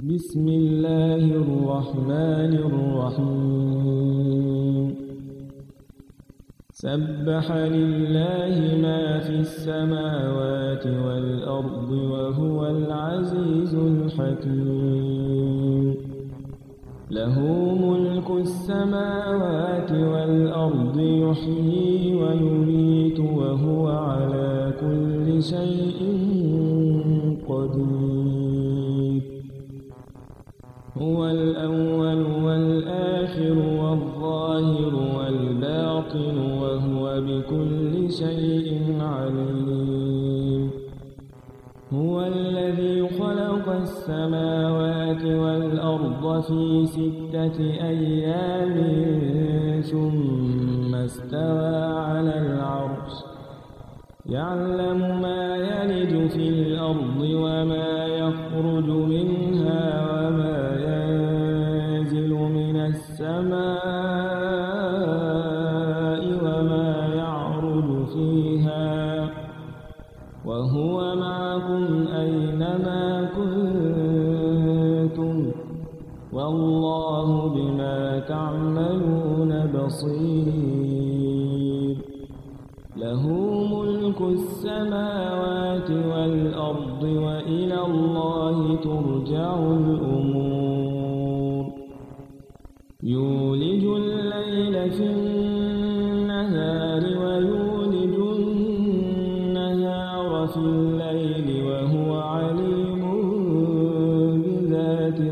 بسم الله الرحمن الرحيم سبح لله ما في السماوات والأرض وهو العزيز الحكيم له ملك السماوات والأرض يحيي ويميت وهو على كل شيء قدير هو الأول والآخر والظاهر والباطن وهو بكل شيء عليم هو الذي خلق السماوات والأرض في 6 أيام ثم استوى على العرش يعلم ما يلج في الأرض وما يخرج منها وما ينزل من السماء وما يعرج فيها وهو معكم أينما كنتم والله بما تعملون بصير له ملك السماوات والأرض وإلى الله ترجع الأمور يولج الليل في النهار ويولج النهار في الليل وهو عليم بذات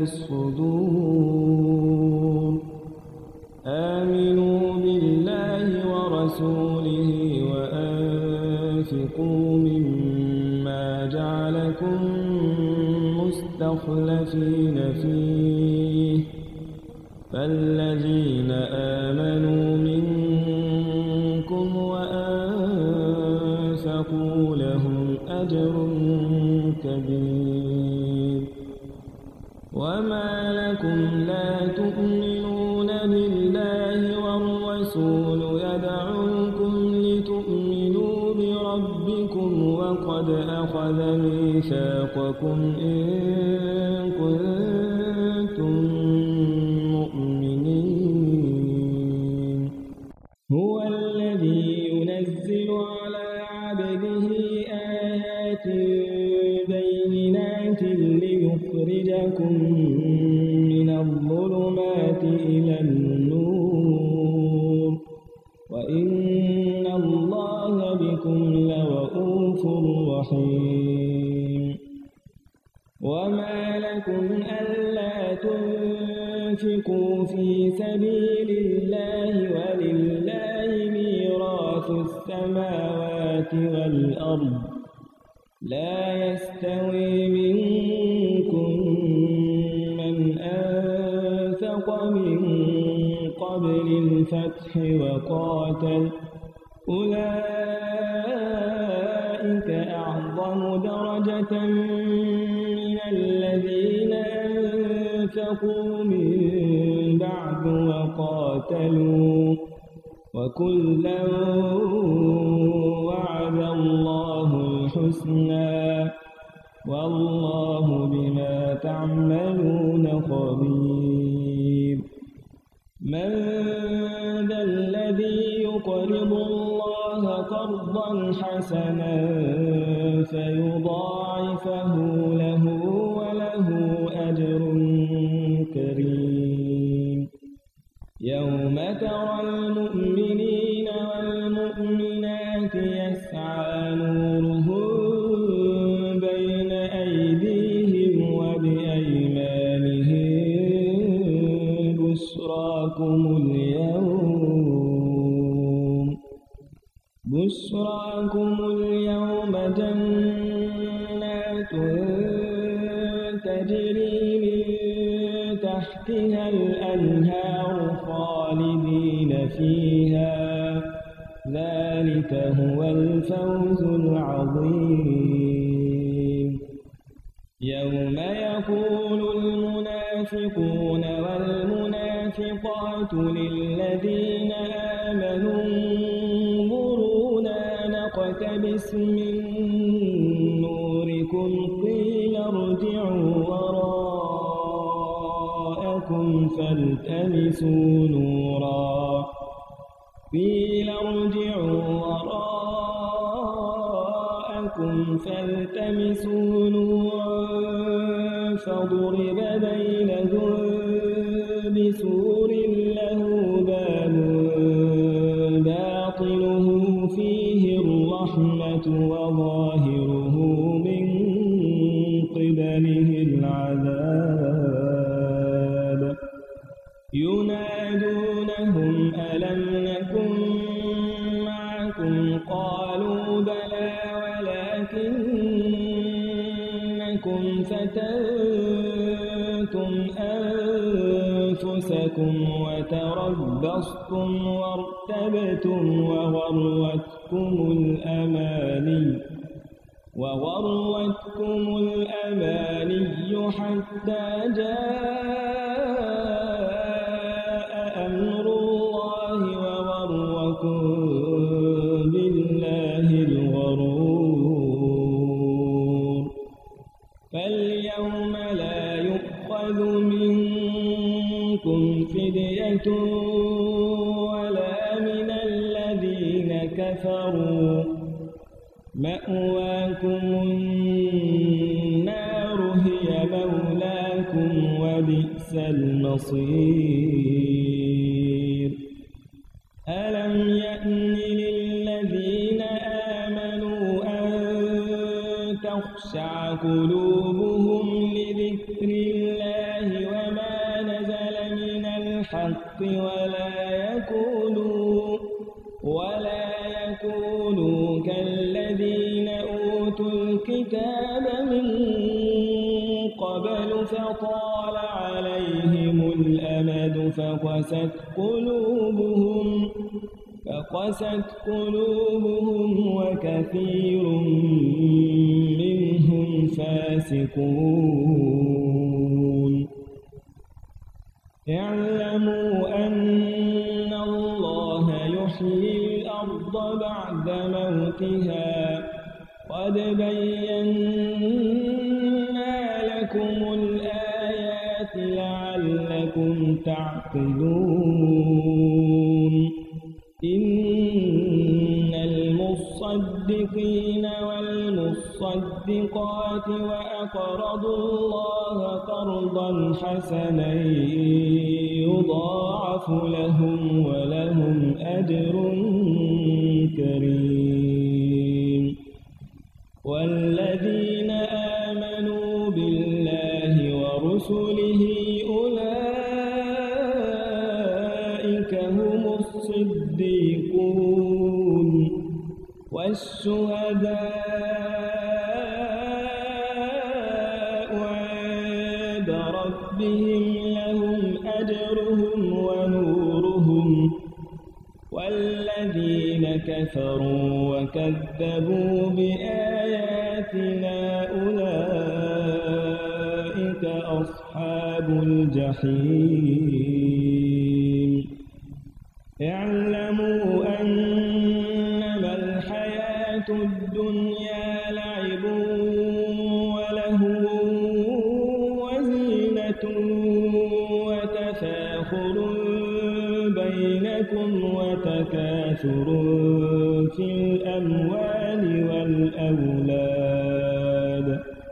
الصدور آمنوا بالله ورسوله وأنفقوا مما جعلكم مستخلفين فيه فالذين آمنوا منكم وأنفقوا لهم أجر كبير وما لكم لا تؤمنون بالله والرسول يدعوكم لتؤمنوا بربكم وقد أخذ ميثاقكم إن كنتم مؤمنين هو الذي ينزل على عبده آيات بينات ليخرجكم من الظلمات إلى النور وإن الله بكم لرءوف رحيم وما لكم ألا تنفقوا في سبيل الله ولله ميراث السماوات والأرض لا يستوي منكم من أنفق من قبل الفتح وقاتل أولئك أعظم درجة من الذين أنفقوا من بعد وقاتلوا وكلا وعد الله الحسنى والله بما تعملون خبير من ذا الذي يقرض الله قرضا حسنا فيضاعفه له وله أجر كريم يوم ترى المؤمنين والمؤمنات يسعى نورهم بين أيديهم وبأيمانهم بشراكم اليوم جنات تجري من تحتها الأنهار خالدين فيها ذلك هو الفوز العظيم يوم يقول المنافقون والمنافقات للذين آمنوا انظرونا نقتبس من نوركم قيل ارجعوا وراءكم فالتمسوا نورا قيل ارجعوا وراءكم فالتمسوا نورا فضرب بينهم بسور له باب باطنه فيه الرحمة وظاهره من قبله العذاب ينادونهم ألم نكن معكم قالوا بلى ولكنكم فتنتم أنفسكم وتربصتم وارتبتم وغرتكم الأماني حتى جاء أمر الله وغركم بالله الغرور فاليوم لا يؤخذ منكم فدية ولا من الذين كفروا مأواكم النار هي مولاكم وبئس المصير ألم يأن للذين آمنوا أن تخشع قلوبهم لذكر الله وما نزل من الحق ولا يكونوا كالذين أوتوا الكتاب من قبل فطال عليهم الأمد فقست قلوبهم وكثير منهم فاسقون اعلموا أن الله يحيي الأرض بعد موتها قد بينا لكم الآيات لعلكم تعقلون إن المصدقين والمصدقات وأقرضوا الله قرضا حسنا يضاعف لهم ولهم أجر كريم والذين آمنوا بالله ورسله أولئك هم الصديقون والشهداء عند ربهم لهم أجرهم ونورهم والذين كفروا وكذبوا بآياتنا أولئك أصحاب الجحيم اعلموا أنما الحياة الدنيا لعب ولهو وزينة وتفاخر بينكم وتكاثر في الأموال والأولاد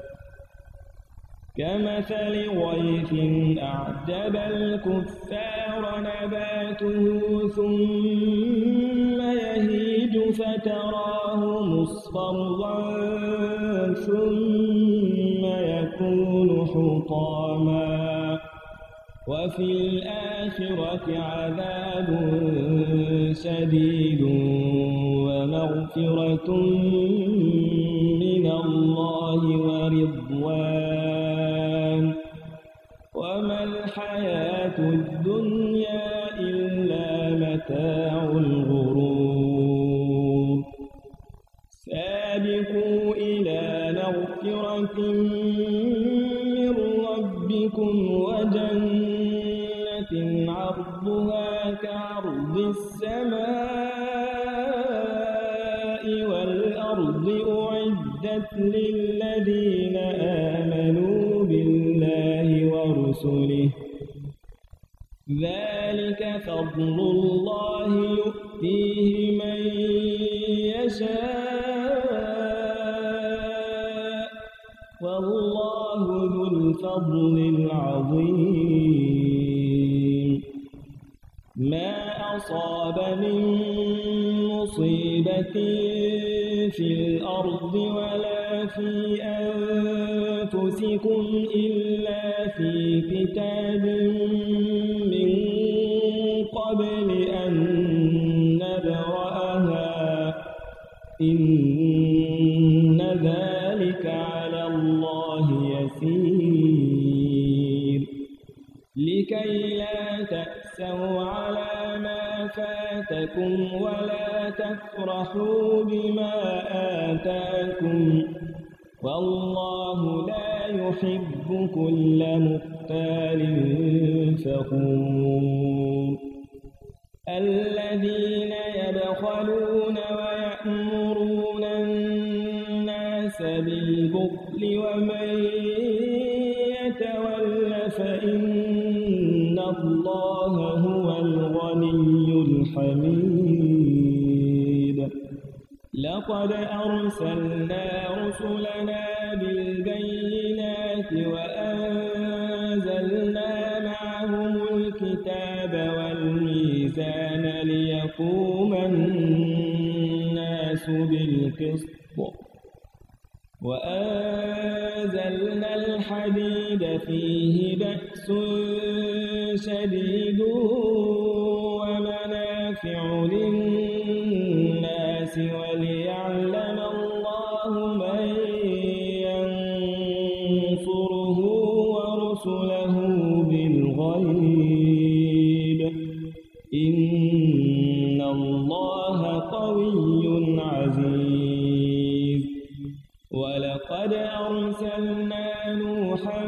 كمثل غيث أعجب الكفار نباته ثم يهيج فتراه مصفرا ثم يكون حطاما وفي الآخرة عذاب شديد ومغفرة من الله ورضوان وما الحياة الدنيا إلا متاع الغرور سابقوا إلى مغفرة من ربكم وجنة عرضها كعرض السماء والأرض أعدت للذين آمنوا بالله ورسله ذلك فضل الله يؤتيه من يشاء والله ذو الفضل العظيم ما أصاب من مصيبة في الأرض ولا في أنفسكم إلا في كتاب من قبل أن نبرأها إن ذلك على الله يسير لكي لا تأسوا على ما فاتكم ولا تفرحوا بما آتاكم والله لا يحب كل مختال فخور الذين يبخلون ويأمرون الناس بالبخل ومن يتول فإن الله هو الغني الحميد لقد أرسلنا رسلنا بالبينات وأنزلنا معهم الكتاب والميزان ليقوم الناس بالقسط وأنزلنا الحديد فيه بأس شديد ومنافع للناس وليعلم الله من ينصره ورسله بالغيب إن الله قوي عزيز ولقد أرسلنا نوحا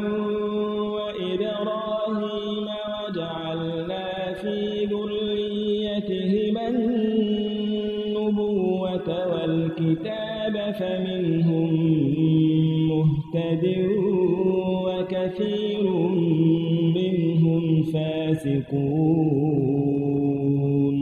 وإبراهيم وجعلنا في ذريتهما النبوة والكتاب فمنهم مهتد وكثير منهم فاسقون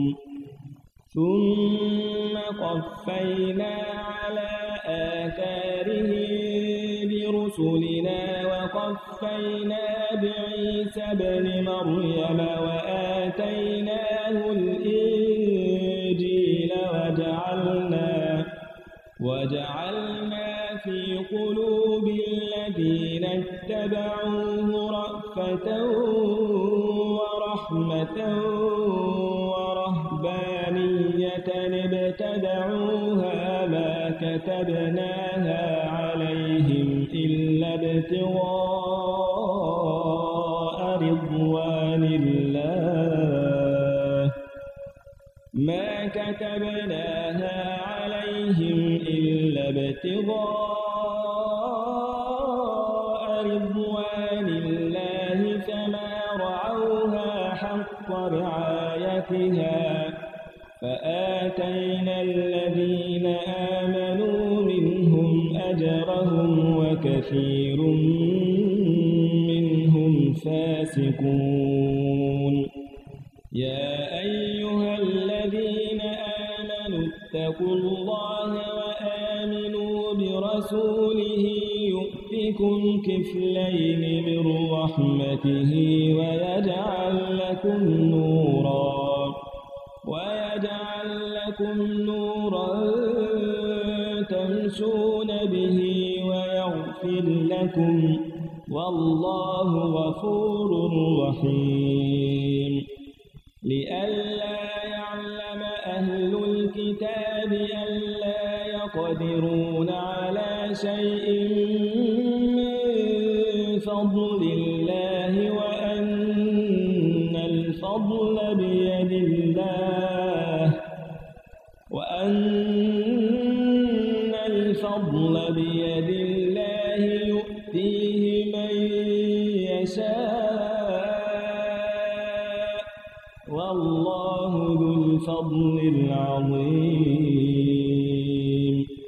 ثم قفينا على آثارهم برسلنا وقفينا بعيسى ابن مريم وآتيناه الإنجيل وجعلنا في قلوب الذين اتبعوه رأفة ورحمة ورهبانية ابتدعوها ما كتبناها عليهم إلا ابتغاء رضوان الله ما كتبناها عليهم إلا ابتغاء رضوان الله فما رعوها حق رعايتها فآتينا الذين آمنوا منهم أجرهم وكثير منهم فاسقون يا أيها الذين آمنوا اتقوا الله وآمنوا برسوله يؤتكم كفلين من رحمته ويجعل لكم نورا تمشون به ويغفر لكم والله غفور رحيم لئلا يعلم أهل الكتاب ألا يقدرون على شيء من فضل الله وأن الفضل بيد الله يؤتيه من يشاء والله ذو الفضل العظيم